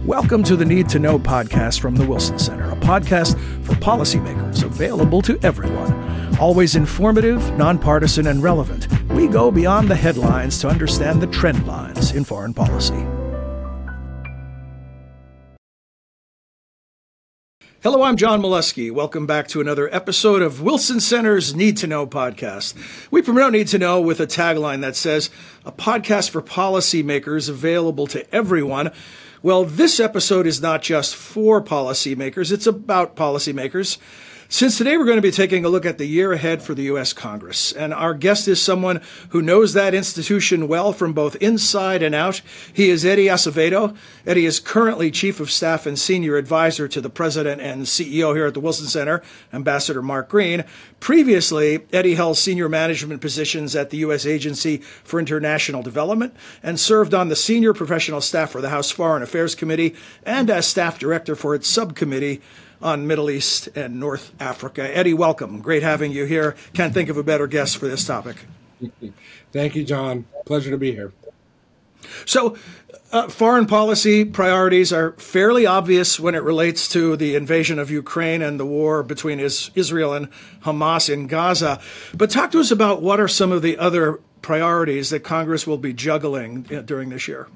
Welcome to the Need to Know podcast from the Wilson Center, a podcast for policymakers available to everyone. Always informative, nonpartisan, and relevant, we go beyond the headlines to understand the trend lines in foreign policy. Hello, I'm John Molesky. Welcome back to another episode of Wilson Center's Need to Know podcast. We promote Need to Know with a tagline that says, a podcast for policymakers available to everyone. Well, this episode is not just for policymakers, it's about policymakers. Since today we're going to be taking a look at the year ahead for the U.S. Congress, and our guest is someone who knows that institution well from both inside and out. He is Eddie Acevedo. Eddie is currently Chief of Staff and Senior Advisor to the President and CEO here at the Wilson Center, Ambassador Mark Green. Previously, Eddie held senior management positions at the U.S. Agency for International Development and served on the senior professional staff for the House Foreign Affairs Committee and as staff director for its subcommittee on Middle East and North Africa. Eddie, welcome. Great having you here. Can't think of a better guest for this topic. Thank you, John. Pleasure to be here. So, foreign policy priorities are fairly obvious when it relates to the invasion of Ukraine and the war between Israel and Hamas in Gaza. But talk to us about what are some of the other priorities that Congress will be juggling during this year.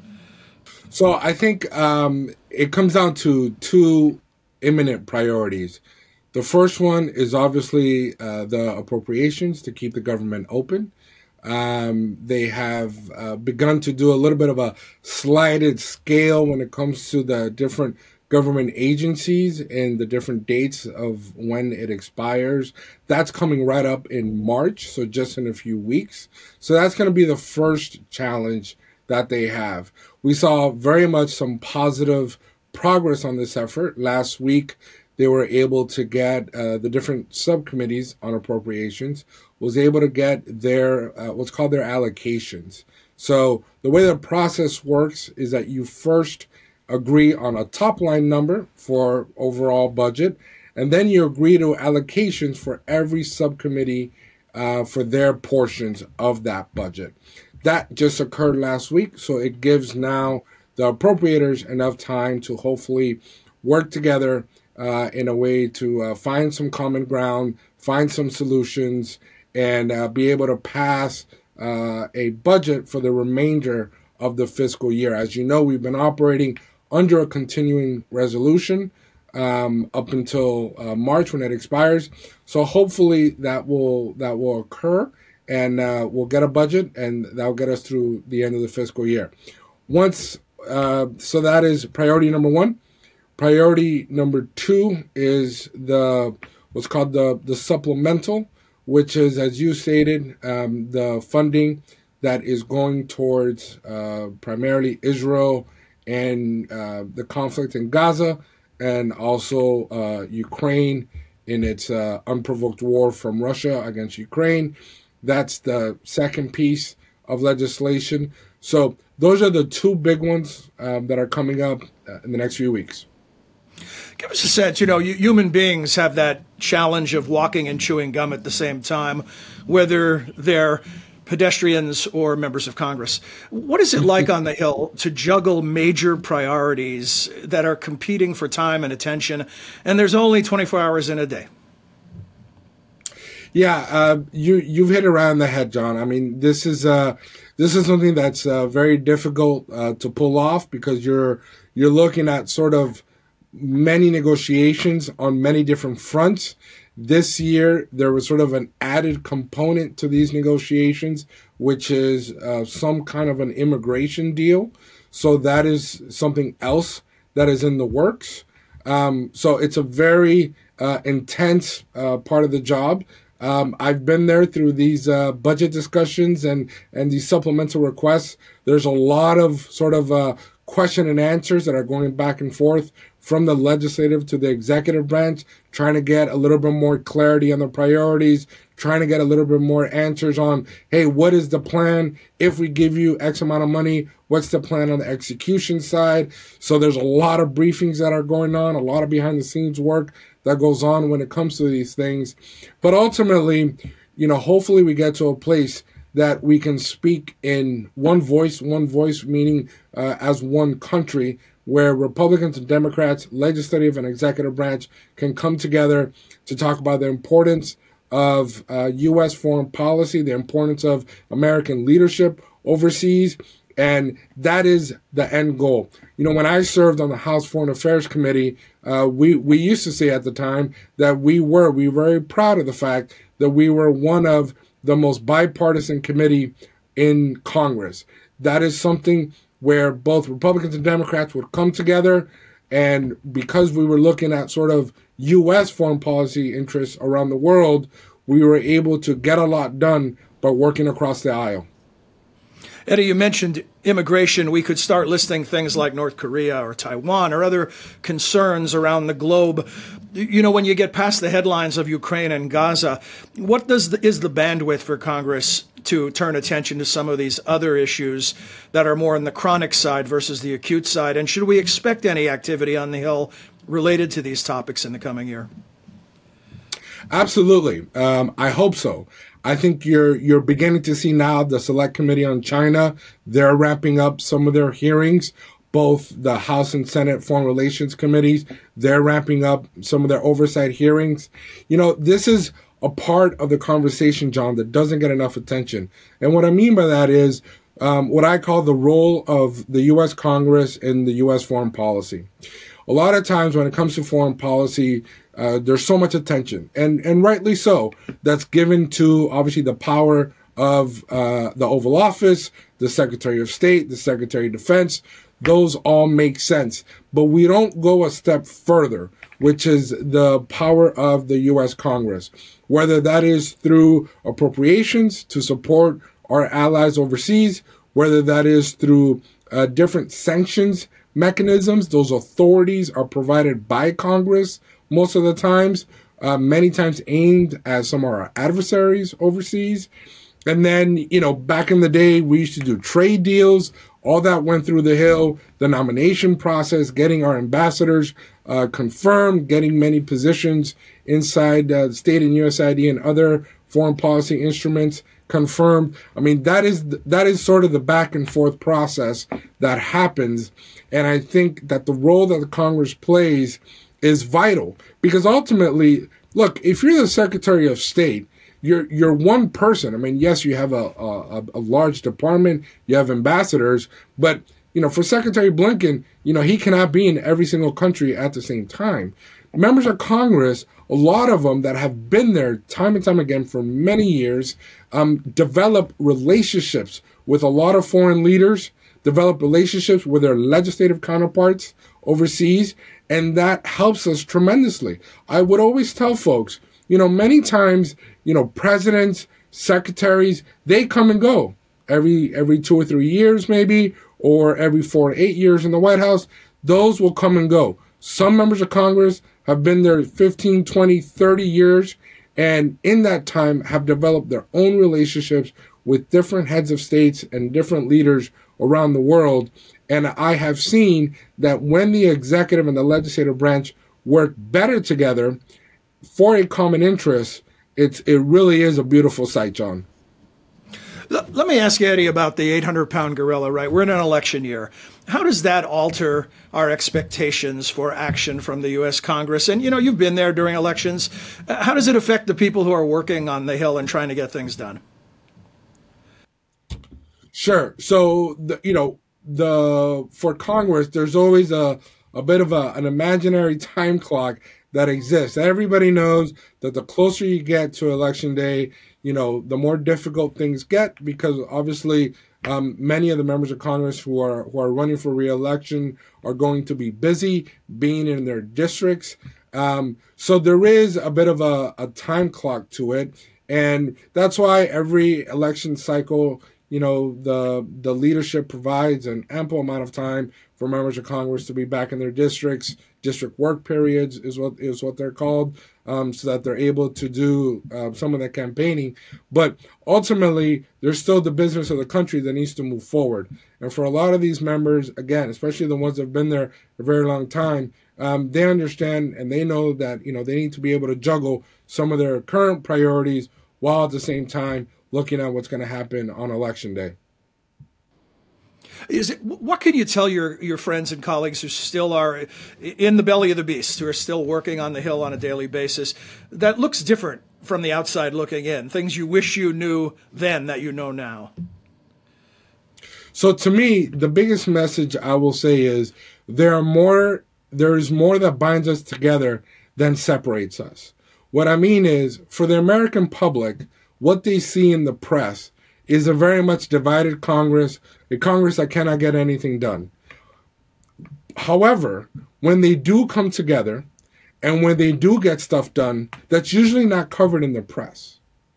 So I think it comes down to two imminent priorities. The first one is obviously the appropriations to keep the government open. They have begun to do a little bit of a slided scale when it comes to the different government agencies and the different dates of when it expires. That's coming right up in March, so just in a few weeks. So that's going to be the first challenge that they have. We saw very much some positive progress on this effort. Last week, they were able to get the different subcommittees on appropriations was able to get their what's called their allocations. So the way the process works is that you first agree on a top line number for overall budget, and then you agree to allocations for every subcommittee for their portions of that budget. That just occurred last week, so it gives now the appropriators enough time to hopefully work together in a way to find some common ground, find some solutions, and be able to pass a budget for the remainder of the fiscal year. As you know, we've been operating under a continuing resolution up until March when it expires. So hopefully that will occur, and we'll get a budget, and that'll get us through the end of the fiscal year. So that is priority number one. Priority number two is what's called the supplemental, which is, as you stated, the funding that is going towards primarily Israel and the conflict in Gaza, and also Ukraine in its unprovoked war from Russia against Ukraine. That's the second piece of legislation. So those are the two big ones that are coming up in the next few weeks. Give us a sense, human beings have that challenge of walking and chewing gum at the same time, whether they're pedestrians or members of Congress. What is it like on the Hill to juggle major priorities that are competing for time and attention, and there's only 24 hours in a day? Yeah, you've hit around the head, John. I mean, this is something that's very difficult to pull off, because you're looking at sort of many negotiations on many different fronts. This year, there was sort of an added component to these negotiations, which is some kind of an immigration deal. So that is something else that is in the works. So it's a very intense part of the job. I've been there through these budget discussions and these supplemental requests. There's a lot of sort of question and answers that are going back and forth from the legislative to the executive branch, trying to get a little bit more clarity on the priorities, trying to get a little bit more answers on, hey, what is the plan? If we give you X amount of money, what's the plan on the execution side? So there's a lot of briefings that are going on, a lot of behind the scenes work that goes on when it comes to these things. But ultimately, hopefully we get to a place that we can speak in one voice meaning as one country, where Republicans and Democrats, legislative and executive branch, can come together to talk about the importance of U.S. foreign policy, the importance of American leadership overseas, and that is the end goal. You know, when I served on the House Foreign Affairs Committee, we used to say at the time that we were very proud of the fact that we were one of the most bipartisan committee in Congress. That is something where both Republicans and Democrats would come together, and because we were looking at sort of U.S. foreign policy interests around the world, we were able to get a lot done by working across the aisle. Eddie, you mentioned immigration. We could start listing things like North Korea or Taiwan or other concerns around the globe. You know, when you get past the headlines of Ukraine and Gaza, what is the bandwidth for Congress to turn attention to some of these other issues that are more on the chronic side versus the acute side? And should we expect any activity on the Hill related to these topics in the coming year? Absolutely. I hope so. I think you're beginning to see now the Select Committee on China. They're wrapping up some of their hearings. Both the House and Senate Foreign Relations Committees, they're wrapping up some of their oversight hearings. You know, this is a part of the conversation, John, that doesn't get enough attention. And what I mean by that is what I call the role of the U.S. Congress in the U.S. foreign policy. A lot of times when it comes to foreign policy, there's so much attention, and rightly so, that's given to, obviously, the power of the Oval Office, the Secretary of State, the Secretary of Defense. Those all make sense. But we don't go a step further, which is the power of the U.S. Congress, whether that is through appropriations to support our allies overseas, whether that is through different sanctions mechanisms. Those authorities are provided by Congress most of the times, many times aimed at some of our adversaries overseas. And then, you know, back in the day, we used to do trade deals. All that went through the Hill, the nomination process, getting our ambassadors confirmed, getting many positions inside the state and USAID and other foreign policy instruments confirmed. I mean, that is sort of the back and forth process that happens. And I think that the role that the Congress plays is vital, because ultimately, look, if you're the Secretary of State, you're one person. I mean, yes, you have a large department, you have ambassadors, but, you know, for Secretary Blinken, you know, he cannot be in every single country at the same time. Members of Congress, a lot of them that have been there time and time again for many years, develop relationships with a lot of foreign leaders, develop relationships with their legislative counterparts overseas, and that helps us tremendously. I would always tell folks, you know, many times, you know, presidents, secretaries, they come and go every 2 or 3 years maybe, or every 4 to 8 years in the White House. Those will come and go. Some members of Congress have been there 15, 20, 30 years, and in that time have developed their own relationships with different heads of states and different leaders around the world. And I have seen that when the executive and the legislative branch work better together for a common interest, it really is a beautiful sight, John. Let me ask you, Eddie, about the 800-pound gorilla, right? We're in an election year. How does that alter our expectations for action from the U.S. Congress? And, you know, you've been there during elections. How does it affect the people who are working on the Hill and trying to get things done? Sure. So, for Congress, there's always a bit of an imaginary time clock that exists. Everybody knows that the closer you get to Election Day, you know, the more difficult things get, because obviously many of the members of Congress who are running for re-election are going to be busy being in their districts. So there is a bit of a time clock to it. And that's why every election cycle, you know, the leadership provides an ample amount of time for members of Congress to be back in their districts. District work periods is what they're called, so that they're able to do some of that campaigning. But ultimately, there's still the business of the country that needs to move forward. And for a lot of these members, again, especially the ones that have been there a very long time, they understand and they know that, you know, they need to be able to juggle some of their current priorities while at the same time looking at what's going to happen on Election Day. What can you tell your friends and colleagues who still are in the belly of the beast, who are still working on the Hill on a daily basis, that looks different from the outside looking in? Things you wish you knew then that you know now. So to me, the biggest message I will say is there is more that binds us together than separates us. What I mean is, for the American public, what they see in the press is a very much divided Congress, a Congress that cannot get anything done. However, when they do come together and when they do get stuff done, that's usually not covered in the press.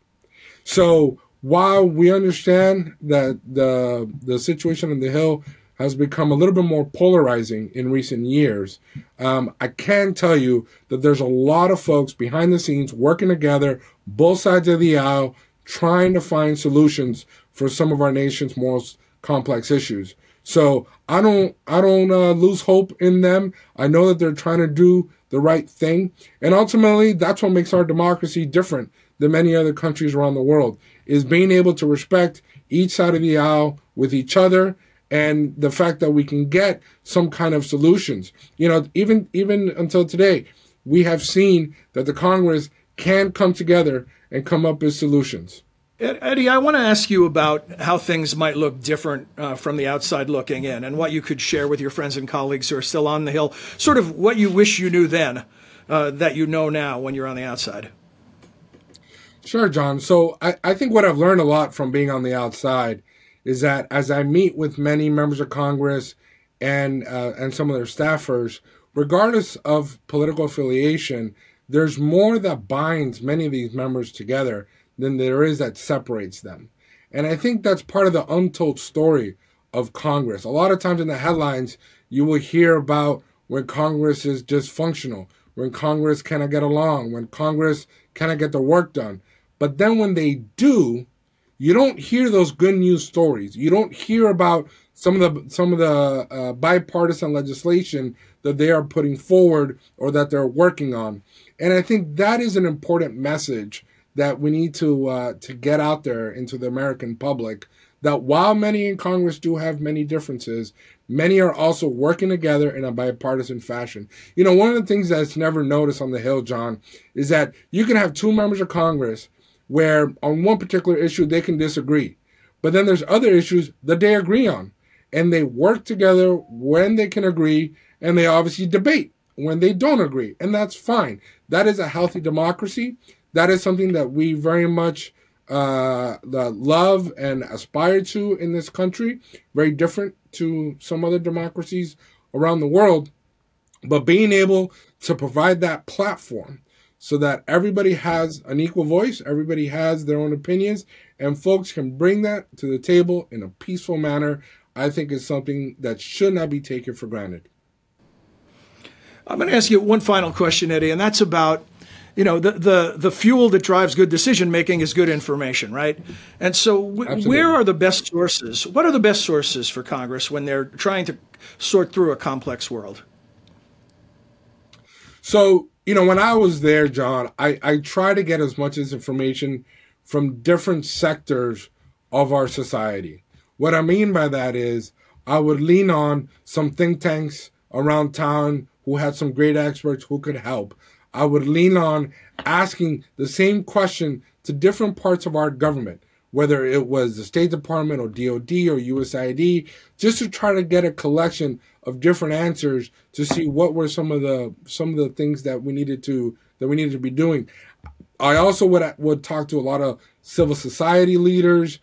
So while we understand that the situation on the Hill has become a little bit more polarizing in recent years, I can tell you that there's a lot of folks behind the scenes working together, both sides of the aisle, trying to find solutions for some of our nation's most complex issues. So I don't lose hope in them. I know that they're trying to do the right thing, and ultimately that's what makes our democracy different than many other countries around the world, is being able to respect each side of the aisle with each other, and the fact that we can get some kind of solutions. You know, even until today, we have seen that the Congress can come together and come up with solutions. Eddie, I want to ask you about how things might look different from the outside looking in, and what you could share with your friends and colleagues who are still on the Hill, sort of what you wish you knew then that you know now when you're on the outside. Sure, John. So I think what I've learned a lot from being on the outside is that as I meet with many members of Congress and some of their staffers, regardless of political affiliation, there's more that binds many of these members together than there is that separates them. And I think that's part of the untold story of Congress. A lot of times in the headlines, you will hear about when Congress is dysfunctional, when Congress cannot get along, when Congress cannot get the work done. But then when they do, you don't hear those good news stories. You don't hear about some of the bipartisan legislation that they are putting forward or that they're working on. And I think that is an important message that we need to get out there into the American public, that while many in Congress do have many differences, many are also working together in a bipartisan fashion. You know, one of the things that's never noticed on the Hill, John, is that you can have two members of Congress where on one particular issue they can disagree, but then there's other issues that they agree on, and they work together when they can agree, and they obviously debate when they don't agree, and that's fine. That is a healthy democracy. That is something that we very much love and aspire to in this country. Very different to some other democracies around the world. But being able to provide that platform so that everybody has an equal voice, everybody has their own opinions, and folks can bring that to the table in a peaceful manner, I think is something that should not be taken for granted. I'm going to ask you one final question, Eddie, and that's about, you know, the fuel that drives good decision making is good information, right? And so where are the best sources? What are the best sources for Congress when they're trying to sort through a complex world? So, you know, when I was there, John, I try to get as much as information from different sectors of our society. What I mean by that is I would lean on some think tanks around town who had some great experts who could help. I would lean on asking the same question to different parts of our government, whether it was the State Department or DOD or USAID, just to try to get a collection of different answers to see what were some of the things that we needed to be doing. I also would talk to a lot of civil society leaders,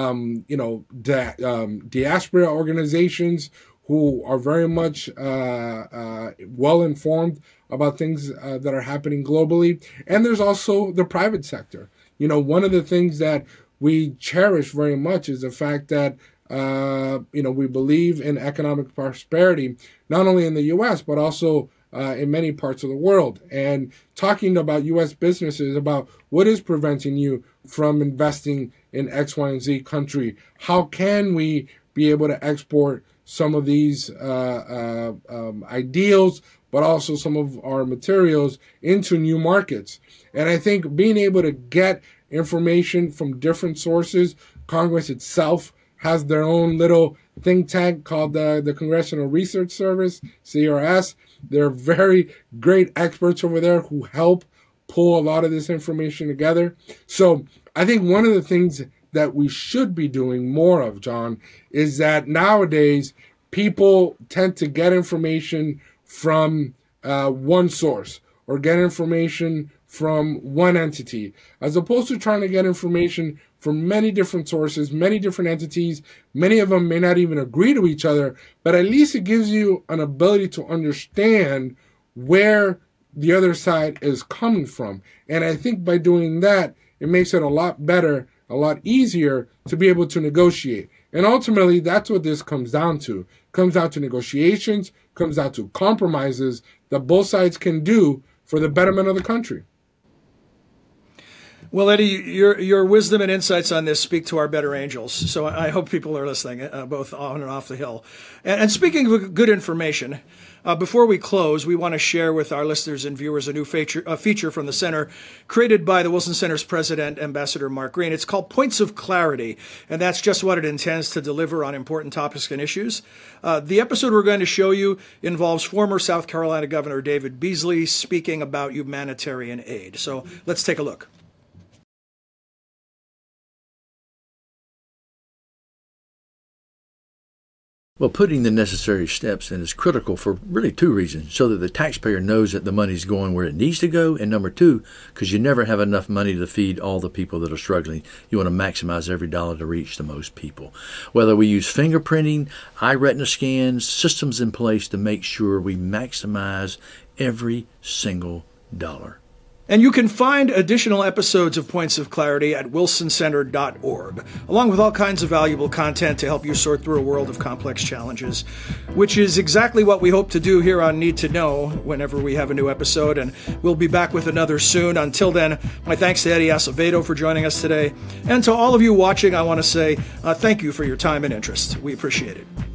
diaspora organizations who are very much well informed about things that are happening globally. And there's also the private sector. You know, one of the things that we cherish very much is the fact that, we believe in economic prosperity, not only in the U.S., but also in many parts of the world. And talking about U.S. businesses, about what is preventing you from investing in X, Y, and Z country. How can we be able to export some of these ideals, but also some of our materials into new markets? And I think being able to get information from different sources, Congress itself has their own little think tank called the Congressional Research Service, CRS. They're very great experts over there who help pull a lot of this information together. So I think one of the things that we should be doing more of, John, is that nowadays people tend to get information from one source or get information from one entity, as opposed to trying to get information from many different sources, many different entities. Many of them may not even agree to each other, but at least it gives you an ability to understand where the other side is coming from. And I think by doing that, it makes it a lot better, a lot easier to be able to negotiate. And ultimately, that's what this comes down to. It comes down to negotiations, comes down to compromises that both sides can do for the betterment of the country. Well, Eddie, your wisdom and insights on this speak to our better angels. So I hope people are listening, both on and off the Hill. And speaking of good information, before we close, we want to share with our listeners and viewers a new feature from the Center created by the Wilson Center's president, Ambassador Mark Green. It's called Points of Clarity, and that's just what it intends to deliver on important topics and issues. The episode we're going to show you involves former South Carolina Governor David Beasley speaking about humanitarian aid. So let's take a look. Well, putting the necessary steps in is critical for really two reasons. So that the taxpayer knows that the money's going where it needs to go. And number two, because you never have enough money to feed all the people that are struggling. You want to maximize every dollar to reach the most people. Whether we use fingerprinting, eye retina scans, systems in place to make sure we maximize every single dollar. And you can find additional episodes of Points of Clarity at wilsoncenter.org, along with all kinds of valuable content to help you sort through a world of complex challenges, which is exactly what we hope to do here on Need to Know whenever we have a new episode, and we'll be back with another soon. Until then, my thanks to Eddie Acevedo for joining us today, and to all of you watching, I want to say thank you for your time and interest. We appreciate it.